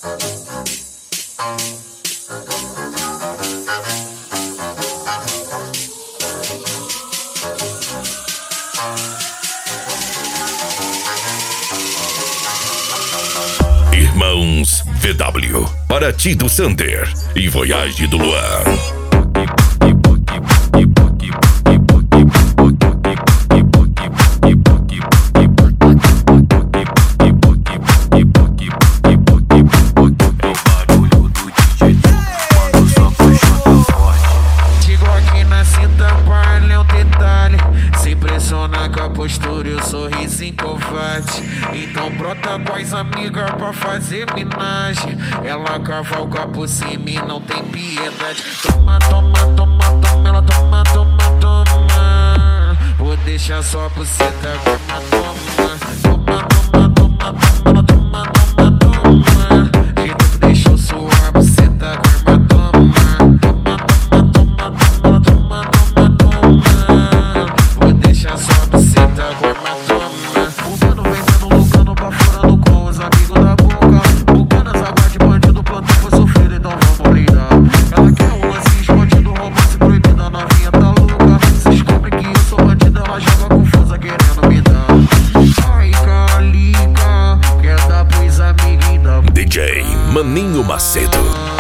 Irmãos VW, Paraty do Sander e Voyage do Luan. Com a postura e o sorrisinho covarde. Então brota com as amigas pra fazer minagem. Ela cavalga por cima e não tem piedade. Toma, toma, toma, toma, ela toma, toma, toma. Vou deixar só por buceta, toma, toma. Toma, toma, toma, toma, ela toma, toma, toma. Jeito que deixou suar buceta, toma, toma. Toma, toma, toma, toma, ela toma, toma, toma. Vou deixar só DJ Maninho Macedo.